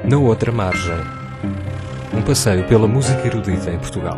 Na outra margem, um passeio pela música erudita em Portugal.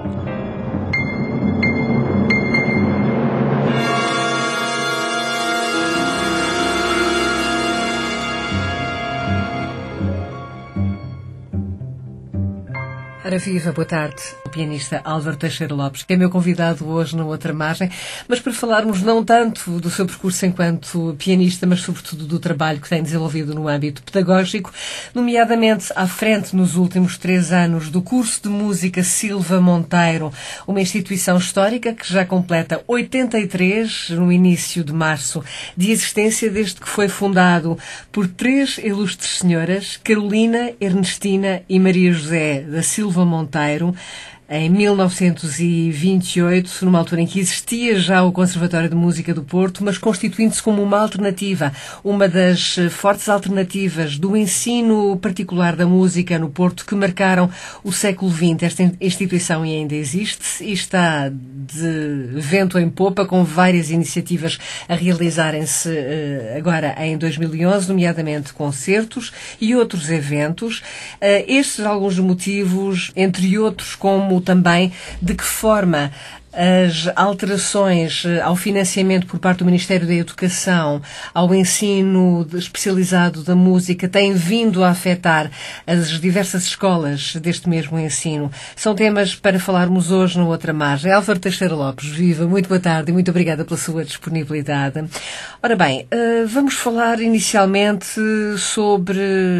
Ora viva, boa tarde. O pianista Álvaro Teixeira Lopes, que é meu convidado hoje na outra margem, mas para falarmos não tanto do seu percurso enquanto pianista, mas sobretudo do trabalho que tem desenvolvido no âmbito pedagógico, nomeadamente à frente nos últimos 3 anos do curso de música Silva Monteiro, uma instituição histórica que já completa 83 no início de março de existência, desde que foi fundado por 3 ilustres senhoras, Carolina, Ernestina e Maria José da Silva Monteiro, em 1928, numa altura em que existia já o Conservatório de Música do Porto, mas constituindo-se como uma alternativa, uma das fortes alternativas do ensino particular da música no Porto que marcaram o século XX. Esta instituição ainda existe e está de vento em popa, com várias iniciativas a realizarem-se agora em 2011, nomeadamente concertos e outros eventos. Estes alguns motivos, entre outros, como também de que forma as alterações ao financiamento por parte do Ministério da Educação, ao ensino especializado da música, têm vindo a afetar as diversas escolas deste mesmo ensino. São temas para falarmos hoje na outra margem. Álvaro Teixeira Lopes, viva, muito boa tarde e muito obrigada pela sua disponibilidade. Ora bem, vamos falar inicialmente sobre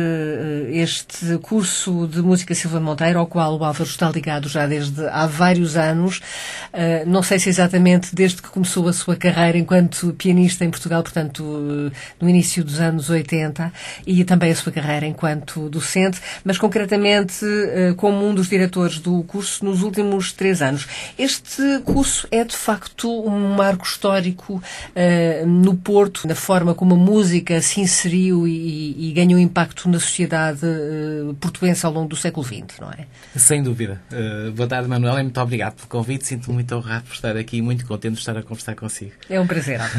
este curso de música Silva Monteiro, ao qual o Álvaro está ligado já desde há vários anos. Não sei se exatamente desde que começou a sua carreira enquanto pianista em Portugal, portanto, no início dos anos 80, e também a sua carreira enquanto docente, mas concretamente como um dos diretores do curso nos últimos 3 anos. Este curso é, de facto, um marco histórico no Porto, na forma como a música se inseriu e ganhou impacto na sociedade portuense ao longo do século XX, não é? Sem dúvida. Boa tarde, Manuela, e muito obrigado pelo convite. Sinto-me muito honrado por estar aqui e muito contente de estar a conversar consigo. É um prazer, Álvaro.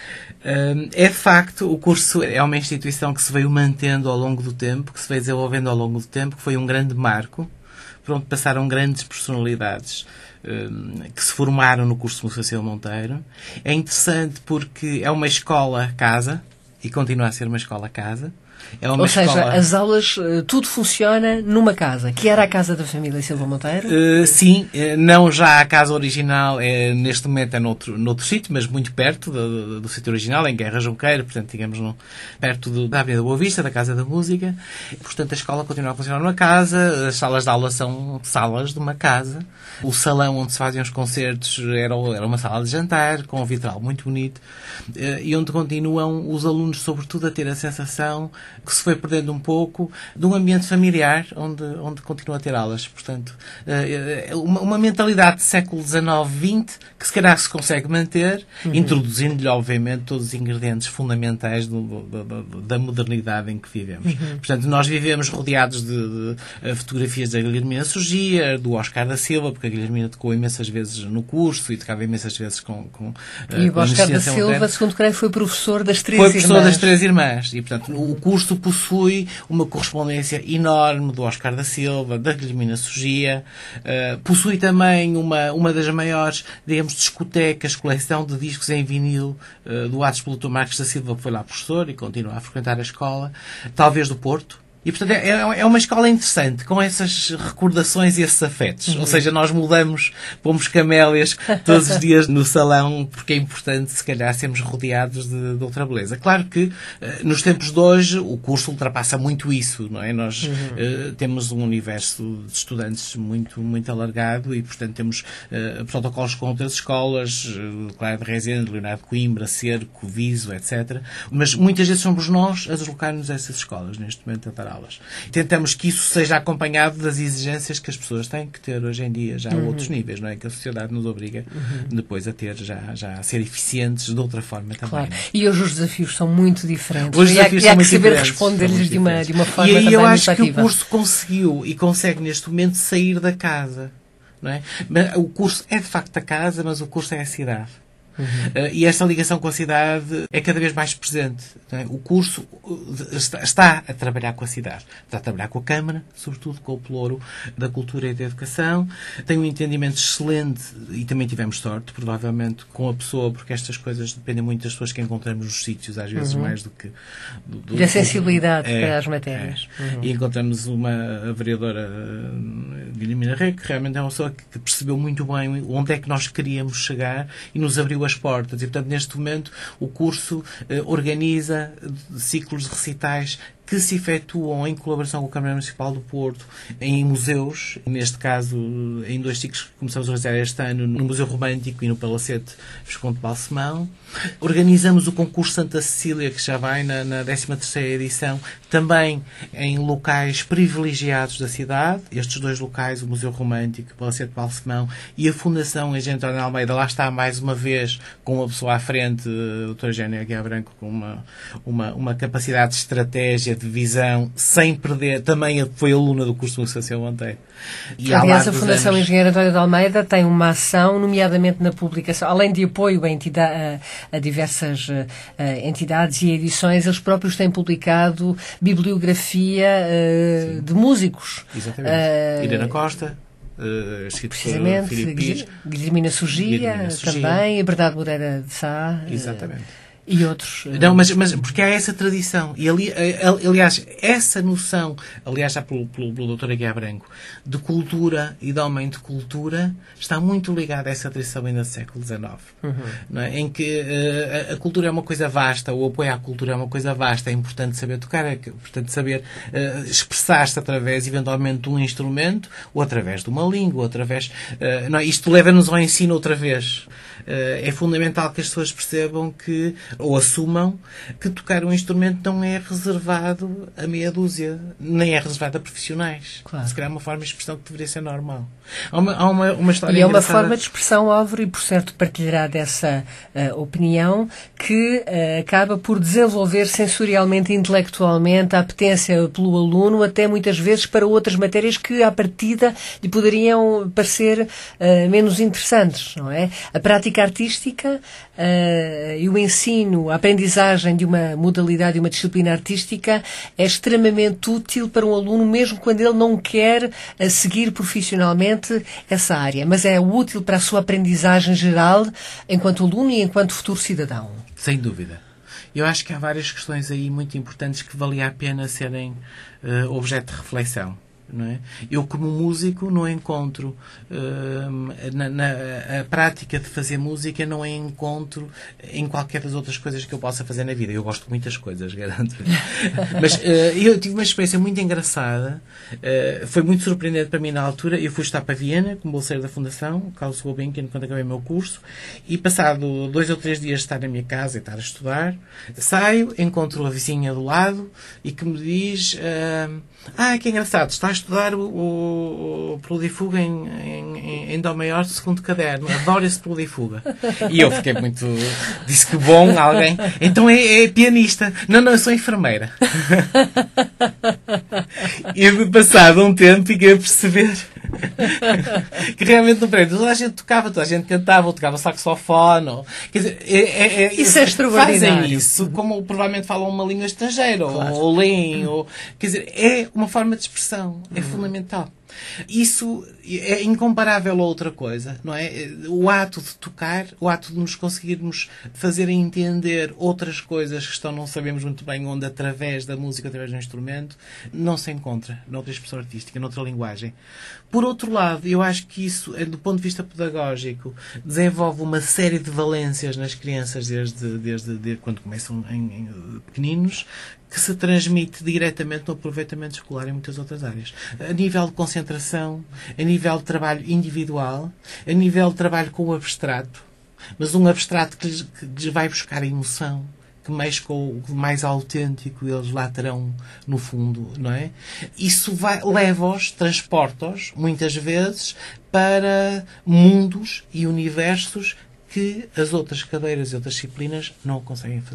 É de facto, o curso é uma instituição que se veio mantendo ao longo do tempo, que se veio desenvolvendo ao longo do tempo, que foi um grande marco, por onde passaram grandes personalidades que se formaram no curso de música Silva Monteiro. É interessante porque é uma escola-casa e continua a ser uma escola-casa. Ou seja, as aulas, tudo funciona numa casa, que era a casa da família Silva Monteiro? Sim, não já a casa original, neste momento é noutro sítio, mas muito perto do sítio original, em Guerra Junqueira, portanto, digamos, perto da Avenida Boa Vista, da Casa da Música. Portanto, a escola continua a funcionar numa casa, as salas de aula são salas de uma casa. O salão onde se faziam os concertos era uma sala de jantar, com um vitral muito bonito, e onde continuam os alunos, sobretudo, a ter a sensação que se foi perdendo um pouco de um ambiente familiar onde continua a ter aulas. Portanto, uma mentalidade do século XIX-XX que se calhar se consegue manter, introduzindo-lhe, obviamente, todos os ingredientes fundamentais da modernidade em que vivemos. Portanto, nós vivemos rodeados de fotografias da Guilhermina Surgia, do Oscar da Silva, porque a Guilhermina tocou imensas vezes no curso e tocava imensas vezes com e o Oscar da Silva, segundo creio, foi professor das 3 irmãs. Foi professor das 3 irmãs. E, portanto, o curso possui uma correspondência enorme do Oscar da Silva, da Guilhermina Surgia, possui também uma das maiores, digamos, discotecas, coleção de discos em vinil doados pelo Dr. Marcos da Silva, que foi lá professor e continua a frequentar a escola, talvez do Porto. E, portanto, é uma escola interessante, com essas recordações e esses afetos. Ou seja, nós mudamos, pomos camélias todos os dias no salão, porque é importante, se calhar, sermos rodeados de outra beleza. Claro que, nos tempos de hoje, o curso ultrapassa muito isso, não é? Nós temos um universo de estudantes muito, muito alargado e, portanto, temos protocolos com outras escolas, Clara de Rezende, Leonardo de Coimbra, Cerco, Viso, etc. Mas, muitas vezes, somos nós a deslocar-nos a essas escolas, neste momento, a dar aulas. Tentamos que isso seja acompanhado das exigências que as pessoas têm que ter hoje em dia, já a outros níveis, não é? Que a sociedade nos obriga depois a ter, já a ser eficientes de outra forma também. Claro. Não é? E hoje os desafios são muito diferentes. Os desafios e há que muito saber diferentes, responder-lhes de uma forma e aí também eu acho muito que ativa. o curso conseguiu e consegue neste momento sair da casa. Não é? O curso é de facto a casa, mas o curso é a cidade. E esta ligação com a cidade é cada vez mais presente. Não é? O curso está a trabalhar com a cidade. Está a trabalhar com a Câmara, sobretudo com o Pelouro da Cultura e da Educação. Tem um entendimento excelente e também tivemos sorte, provavelmente, com a pessoa, porque estas coisas dependem muito das pessoas que encontramos nos sítios, às vezes mais do que... Da sensibilidade para as matérias. E encontramos a vereadora Guilhermina Rei, que realmente é uma pessoa que percebeu muito bem onde é que nós queríamos chegar e nos abriu as portas. E, portanto, neste momento, o curso organiza ciclos de recitais que se efetuam em colaboração com a Câmara Municipal do Porto, em museus, neste caso em 2 ciclos que começamos a realizar este ano, no Museu Romântico e no Palacete Visconde Balsemão. Organizamos o concurso Santa Cecília, que já vai na 13ª edição, também em locais privilegiados da cidade. Estes 2 locais, o Museu Romântico, o Palacete Balsemão e a Fundação Engenheiro António Almeida, lá está mais uma vez com uma pessoa à frente, a doutora Eugénia Aguiar Branco, com uma capacidade de estratégia, de visão, sem perder. Também foi aluna do curso do São Monteiro. E aliás, a Fundação Engenheiro António de Almeida tem uma ação, nomeadamente na publicação, além de apoio a diversas entidades e edições, eles próprios têm publicado bibliografia de músicos. Exatamente. Irena Costa, precisamente, Guilhermina Sugia, também, a Bernardo Moreira de Sá. Exatamente. E outros. Não, mas porque há essa tradição. E ali, aliás, essa noção, aliás, já pelo Dr. Aguiar Branco, de cultura e de homem de cultura, está muito ligada a essa tradição ainda do século XIX. Não é? Em que a cultura é uma coisa vasta, o apoio à cultura é uma coisa vasta, é importante saber tocar, é importante saber expressar-se através, eventualmente, de um instrumento, ou através de uma língua, ou através... não é? Isto leva-nos ao ensino outra vez. É fundamental que as pessoas percebam que, ou assumam, que tocar um instrumento não é reservado a meia dúzia, nem é reservado a profissionais. Claro. Se calhar é uma forma de expressão que deveria ser normal. Há uma história e é uma engraçada. forma de expressão, Álvaro, e por certo partilhará dessa opinião, que acaba por desenvolver sensorialmente e intelectualmente a apetência pelo aluno, até muitas vezes para outras matérias que à partida lhe poderiam parecer menos interessantes, não é? A prática artística e o ensino, a aprendizagem de uma modalidade e uma disciplina artística é extremamente útil para um aluno, mesmo quando ele não quer seguir profissionalmente essa área, mas é útil para a sua aprendizagem geral enquanto aluno e enquanto futuro cidadão. Sem dúvida. Eu acho que há várias questões aí muito importantes que valia a pena serem objeto de reflexão. Não é? Eu, como músico, não encontro a prática de fazer música, não a encontro em qualquer das outras coisas que eu possa fazer na vida. Eu gosto de muitas coisas, garanto. Mas eu tive uma experiência muito engraçada, foi muito surpreendente para mim na altura. Eu fui estar para Viena como bolseiro da Fundação Carlos Gulbenkian quando acabei o meu curso, e passado 2 ou 3 dias de estar na minha casa e estar a estudar, saio, encontro a vizinha do lado e que me diz que engraçado, está a estudar o Proludifuga em Dó maior, 2º caderno. Adoro esse Proludifuga. E eu fiquei muito... Disse que bom, alguém... Então é pianista. Não, eu sou enfermeira. E passado um tempo fiquei a perceber que realmente no prédio toda a gente tocava, toda a gente cantava, ou tocava saxofone. Quer dizer, isso é extraordinário. Fazem isso como provavelmente falam uma língua estrangeira, claro. ou leem, quer dizer, é uma forma de expressão, é fundamental. Isso é incomparável a outra coisa, não é? O ato de tocar, o ato de nos conseguirmos fazer entender outras coisas que não sabemos muito bem onde, através da música, através do instrumento, não se encontra noutra expressão artística, noutra linguagem. Por outro lado, eu acho que isso, do ponto de vista pedagógico, desenvolve uma série de valências nas crianças desde quando começam em pequeninos, que se transmite diretamente no aproveitamento escolar em muitas outras áreas. A nível de concentração, a nível de trabalho individual, a nível de trabalho com o abstrato, mas um abstrato que lhes vai buscar a emoção, que mexe com o mais autêntico eles lá terão no fundo, não é? Isso leva-os, transporta-os, muitas vezes, para mundos e universos que as outras cadeiras e outras disciplinas não conseguem fazer.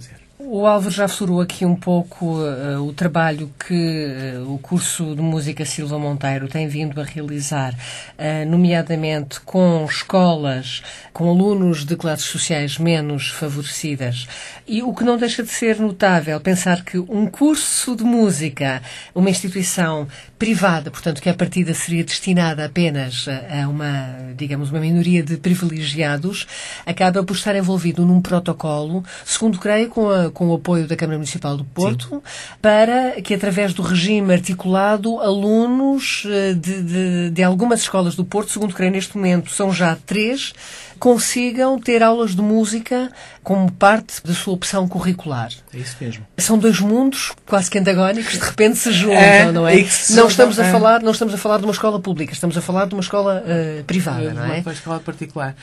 O Álvaro já aflorou aqui um pouco o trabalho que o curso de Música Silva Monteiro tem vindo a realizar, nomeadamente com escolas, com alunos de classes sociais menos favorecidas. E o que não deixa de ser notável, pensar que um curso de música, uma instituição privada, portanto, que à partida seria destinada apenas a uma, digamos, uma minoria de privilegiados, acaba por estar envolvido num protocolo, segundo creio, com o apoio da Câmara Municipal do Porto, sim, para que, através do regime articulado, alunos de algumas escolas do Porto, segundo creio neste momento, são já 3, consigam ter aulas de música como parte da sua opção curricular. É isso mesmo. São 2 mundos quase que antagónicos, de repente se juntam, não é? Não estamos a falar de uma escola pública, estamos a falar de uma escola privada, não é? Uma escola particular.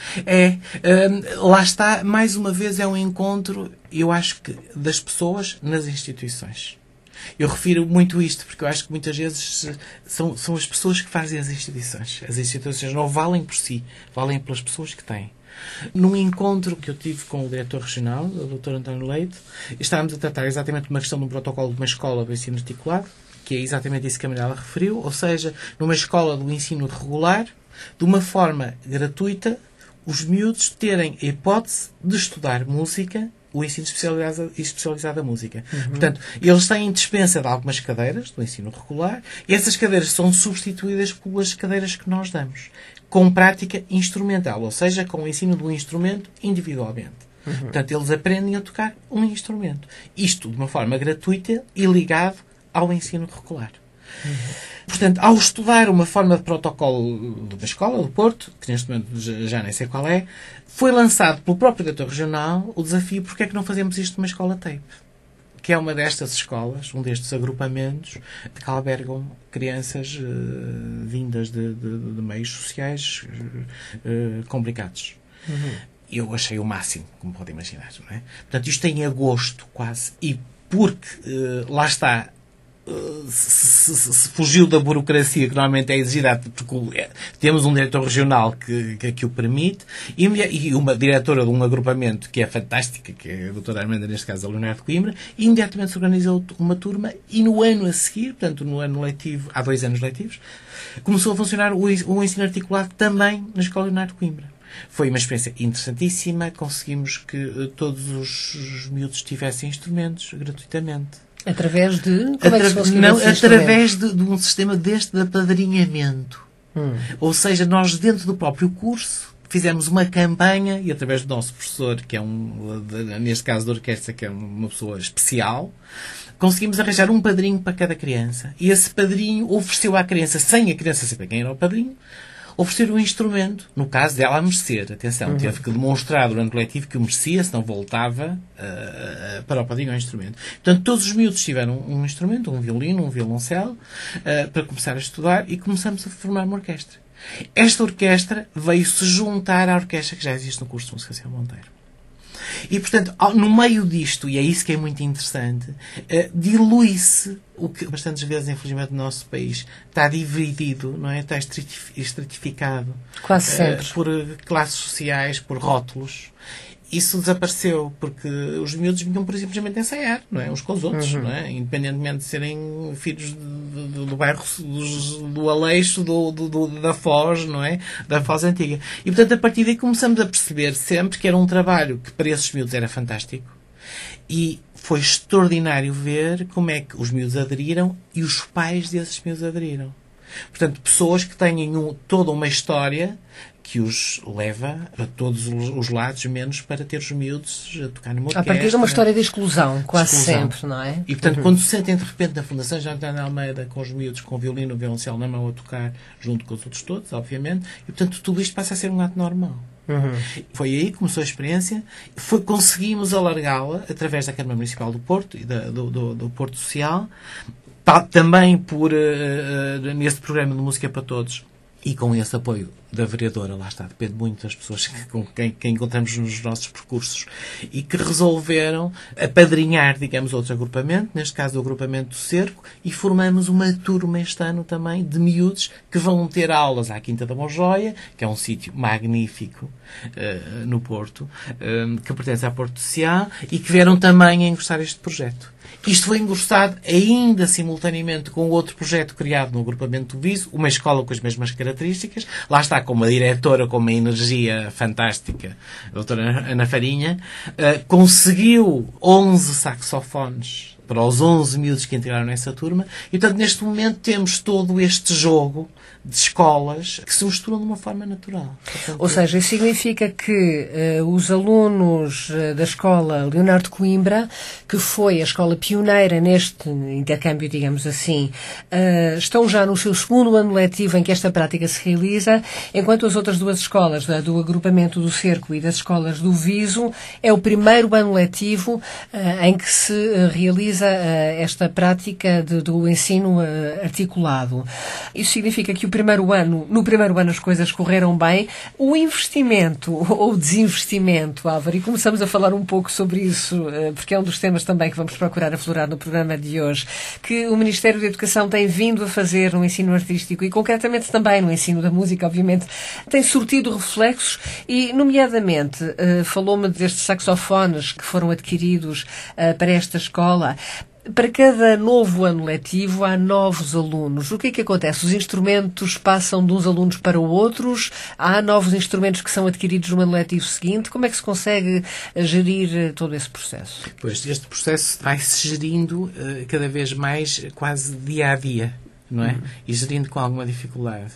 Lá está, mais uma vez, é um encontro, eu acho que, das pessoas nas instituições. Eu refiro muito isto, porque eu acho que muitas vezes são as pessoas que fazem as instituições. As instituições não valem por si, valem pelas pessoas que têm. Num encontro que eu tive com o diretor regional, o Dr. António Leite, estávamos a tratar exatamente de uma questão de um protocolo de uma escola do ensino articulado, que é exatamente isso que a Mariela referiu, ou seja, numa escola do ensino regular, de uma forma gratuita, os miúdos terem a hipótese de estudar música, o ensino especializado da música. Uhum. Portanto, eles têm dispensa de algumas cadeiras do ensino regular e essas cadeiras são substituídas pelas cadeiras que nós damos, com prática instrumental, ou seja, com o ensino do instrumento individualmente. Uhum. Portanto, eles aprendem a tocar um instrumento. Isto de uma forma gratuita e ligado ao ensino regular. Uhum. Portanto, ao estudar uma forma de protocolo da Escola do Porto, que neste momento já nem sei qual é, foi lançado pelo próprio diretor regional o desafio: porque é que não fazemos isto numa escola TAPE? Que é uma destas escolas, um destes agrupamentos que albergam crianças vindas de meios sociais complicados. Uhum. Eu achei o máximo, como pode imaginar, não é? Portanto, isto em agosto quase, e porque lá está, se fugiu da burocracia que normalmente é exigida, porque temos um diretor regional que o permite e uma diretora de um agrupamento que é fantástica, que é a doutora Armanda, neste caso a Leonardo Coimbra, e imediatamente se organizou uma turma e no ano a seguir, portanto no ano letivo, há 2 anos letivos, começou a funcionar o ensino articulado também na Escola Leonardo Coimbra. Foi uma experiência interessantíssima, conseguimos que todos os miúdos tivessem instrumentos gratuitamente. Através de... Como é que se conseguiu através de um sistema deste de apadrinhamento. Ou seja, nós dentro do próprio curso fizemos uma campanha e através do nosso professor, que é neste caso da orquestra, que é uma pessoa especial, conseguimos arranjar um padrinho para cada criança. E esse padrinho ofereceu à criança, sem a criança saber quem era o padrinho, oferecer um instrumento, no caso dela a merecer. Atenção, teve que demonstrar durante o letivo que o merecia, senão voltava para o padrinho ao instrumento. Portanto, todos os miúdos tiveram um instrumento, um violino, um violoncelo, para começar a estudar e começamos a formar uma orquestra. Esta orquestra veio-se juntar à orquestra que já existe no curso de Música Silva Monteiro. E, portanto, no meio disto, e é isso que é muito interessante, dilui-se o que bastantes vezes, infelizmente, no nosso país está dividido, não é? Está estratificado. Quase sempre. Por classes sociais, por rótulos. Isso desapareceu porque os miúdos vinham por simplesmente ensaiar, não é? Uns com os outros, não é? Independentemente de serem filhos do bairro do Aleixo, da Foz, não é? Da Foz Antiga. E, portanto, a partir daí começamos a perceber sempre que era um trabalho que para esses miúdos era fantástico. E foi extraordinário ver como é que os miúdos aderiram e os pais desses miúdos aderiram. Portanto, pessoas que têm toda uma história que os leva para todos os lados, menos para ter os miúdos a tocar numa orquestra. A partir de uma história de exclusão, quase sempre, não é? E, portanto, quando se sentem, de repente, na Fundação João António Almeida, com os miúdos, com o violino, o violoncelo na mão a tocar, junto com os outros todos, obviamente, e, portanto, tudo isto passa a ser um ato normal. Foi aí que começou a experiência. Conseguimos alargá-la através da Câmara Municipal do Porto e do Porto Social, também nesse programa de Música para Todos, e com esse apoio da vereadora, lá está, depende muito das pessoas com quem encontramos nos nossos percursos, e que resolveram apadrinhar, digamos, outro agrupamento, neste caso o agrupamento do Cerco, e formamos uma turma este ano também de miúdos que vão ter aulas à Quinta da Monjoia, que é um sítio magnífico no Porto, que pertence à Porto Social, e que vieram também a engrossar este projeto. Isto foi engrossado ainda simultaneamente com outro projeto criado no agrupamento do Viso, uma escola com as mesmas características, lá está, com uma diretora com uma energia fantástica, a doutora Ana Farinha, conseguiu 11 saxofones para os 11 miúdos que entraram nessa turma, e portanto neste momento temos todo este jogo de escolas que se misturam de uma forma natural. Portanto, ou seja, isso significa que os alunos da escola Leonardo Coimbra, que foi a escola pioneira neste intercâmbio, digamos assim, estão já no seu segundo ano letivo em que esta prática se realiza, enquanto as outras duas escolas, do agrupamento do Cerco e das escolas do Viso, é o primeiro ano letivo em que se realiza esta prática do ensino articulado. Isso significa que no primeiro ano as coisas correram bem. O investimento ou desinvestimento, Álvaro, e começamos a falar um pouco sobre isso, porque é um dos temas também que vamos procurar aflorar no programa de hoje, que o Ministério da Educação tem vindo a fazer no ensino artístico e concretamente também no ensino da música, obviamente, tem surtido reflexos e, nomeadamente, falou-me destes saxofones que foram adquiridos para esta escola. Para cada novo ano letivo há novos alunos. O que é que acontece? Os instrumentos passam de uns alunos para outros? Há novos instrumentos que são adquiridos no ano letivo seguinte? Como é que se consegue gerir todo esse processo? Pois, este processo vai-se gerindo cada vez mais quase dia a dia, não é? E gerindo com alguma dificuldade.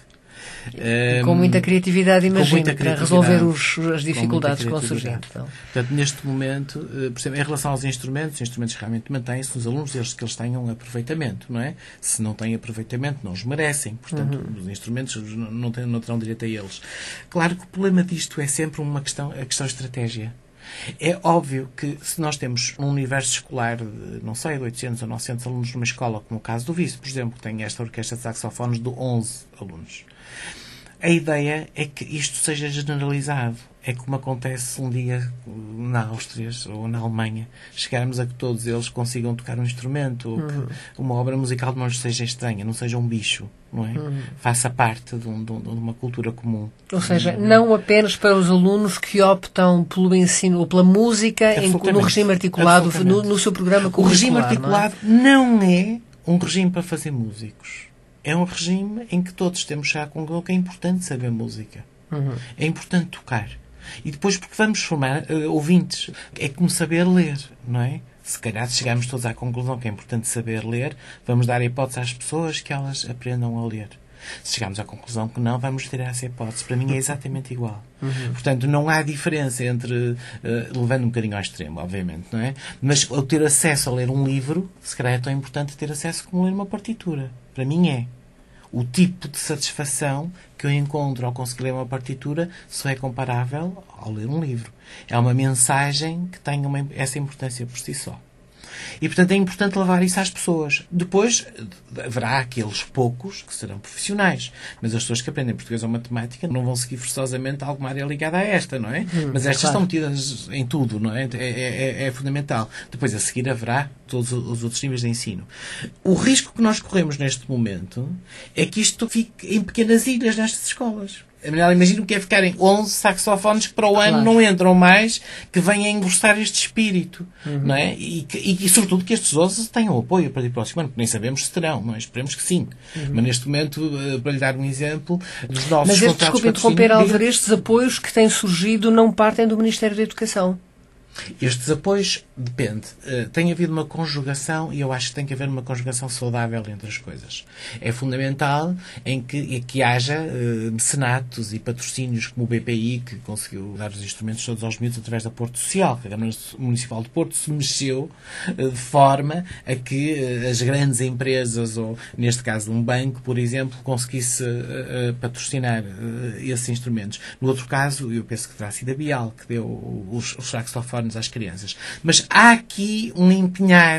Com muita criatividade, imagino, para resolver as dificuldades que vão surgindo. Então. Portanto, neste momento, por exemplo, em relação aos instrumentos, os instrumentos realmente mantêm-se nos alunos, desde que eles tenham aproveitamento, não é? Se não têm aproveitamento, não os merecem. Portanto, os instrumentos não terão direito a eles. Claro que o problema disto é sempre a questão de estratégia. É óbvio que se nós temos um universo escolar de, não sei, de 800 ou 900 alunos numa escola, como o caso do Viso, por exemplo, que tem esta orquestra de saxofones de 11 alunos, a ideia é que isto seja generalizado. É como acontece um dia na Áustria ou na Alemanha, chegarmos a que todos eles consigam tocar um instrumento, ou que uma obra musical não lhes seja estranha, não seja um bicho, não é? Faça parte de uma cultura comum. Ou seja, não apenas para os alunos que optam pelo ensino ou pela música no regime articulado, no seu programa curricular. O regime articulado não é um regime para fazer músicos. É um regime em que todos temos já com que é importante saber música. É importante tocar. E depois, porque vamos formar ouvintes, é como saber ler, não é? Se calhar, se chegarmos todos à conclusão que é importante saber ler, vamos dar a hipótese às pessoas que elas aprendam a ler. Se chegarmos à conclusão que não, vamos tirar essa hipótese. Para mim é exatamente igual. Portanto, não há diferença entre, levando um bocadinho ao extremo, obviamente, não é? Mas ao ter acesso a ler um livro, se calhar é tão importante ter acesso como ler uma partitura. Para mim é. O tipo de satisfação que eu encontro ao conseguir ler uma partitura só é comparável ao ler um livro. É uma mensagem que tem essa importância por si só. E, portanto, é importante levar isso às pessoas. Depois, haverá aqueles poucos que serão profissionais. Mas as pessoas que aprendem português ou matemática não vão seguir forçosamente alguma área ligada a esta, não é? Mas estas estão metidas em tudo, não é? É fundamental. Depois, a seguir, haverá todos os outros níveis de ensino. O risco que nós corremos neste momento é que isto fique em pequenas ilhas nestas escolas. Imagino que é ficarem 11 saxofones que para o ano não entram mais, que vêm a engrossar este espírito, não é? E sobretudo que estes 11 tenham apoio para o próximo ano, porque nem sabemos se terão, não é? Esperemos que sim. Mas neste momento, para lhe dar um exemplo, dos nossos Mas desculpe interromper, Álvaro, estes apoios que têm surgido não partem do Ministério da Educação? Estes apoios, depende. Tem havido uma conjugação, e eu acho que tem que haver uma conjugação saudável entre as coisas. É fundamental que haja mecenatos e patrocínios como o BPI, que conseguiu dar os instrumentos todos aos miúdos através da Porto Social, que a Câmara Municipal de Porto se mexeu de forma a que as grandes empresas, ou neste caso um banco, por exemplo, conseguisse patrocinar esses instrumentos. No outro caso, eu penso que terá sido a Bial, que deu os saxofones às crianças. Mas há aqui um empenhar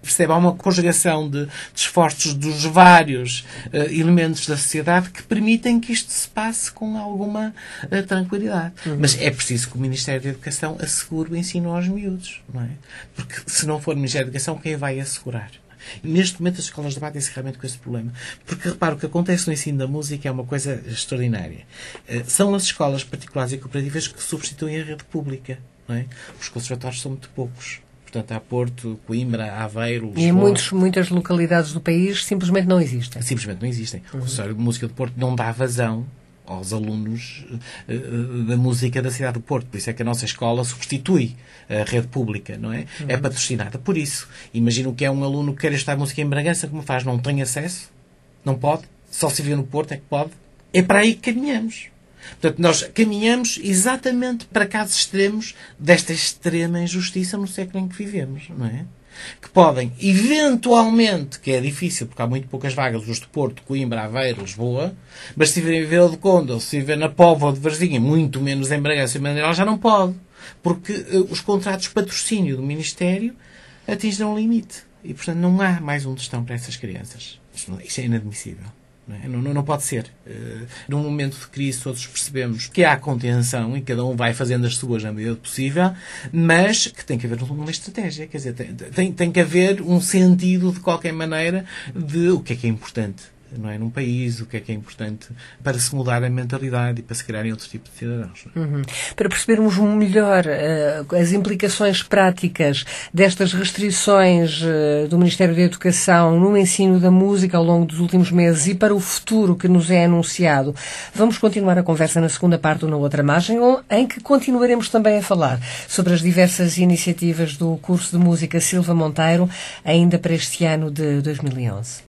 Percebe? Há uma conjugação de esforços dos vários elementos da sociedade que permitem que isto se passe com alguma tranquilidade. Mas é preciso que o Ministério da Educação assegure o ensino aos miúdos, não é? Porque se não for o Ministério da Educação, quem vai assegurar? E neste momento as escolas debatem-se realmente com esse problema. Porque, repara, o que acontece no ensino da música é uma coisa extraordinária. São as escolas particulares e cooperativas que substituem a rede pública, não é? Os conservatórios são muito poucos. Portanto, há Porto, Coimbra, Aveiro, Lisboa. E em muitas localidades do país simplesmente não existem. Simplesmente não existem. O Conservatório de Música do Porto não dá vazão aos alunos da música da cidade do Porto. Por isso é que a nossa escola substitui a rede pública, não é? É patrocinada por isso. Imagino que é um aluno que quer estudar música em Bragança, como faz? Não tem acesso? Não pode? Só se vê no Porto é que pode? É para aí que caminhamos. Portanto, nós caminhamos exatamente para casos extremos desta extrema injustiça no século em que vivemos, não é? Que podem, eventualmente, que é difícil, porque há muito poucas vagas, os de Porto, Coimbra, Aveiro, Lisboa, mas se viver em Vila do Conde, ou se viver na Póvoa de Varzim, muito menos em Bragança e Madeira, já não pode, porque os contratos de patrocínio do Ministério atingem um limite. E, portanto, não há mais um tostão para essas crianças. Isto é inadmissível. Não pode ser. Num momento de crise todos percebemos que há contenção e cada um vai fazendo as suas na medida possível, mas que tem que haver uma estratégia. Quer dizer, tem que haver um sentido, de qualquer maneira, de o que é importante, não é, num país, o que é importante para se mudar a mentalidade e para se criarem outro tipo de cidadãos. Para percebermos melhor as implicações práticas destas restrições do Ministério da Educação no ensino da música ao longo dos últimos meses e para o futuro que nos é anunciado, vamos continuar a conversa na segunda parte ou na outra margem, em que continuaremos também a falar sobre as diversas iniciativas do curso de música Silva Monteiro, ainda para este ano de 2011.